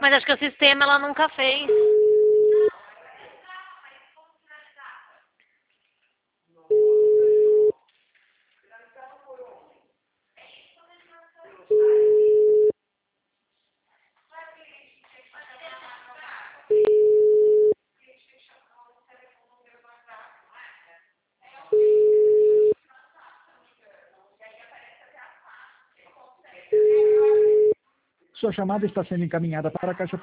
Mas acho que o sistema ela nunca fez. Sua chamada está sendo encaminhada para a caixa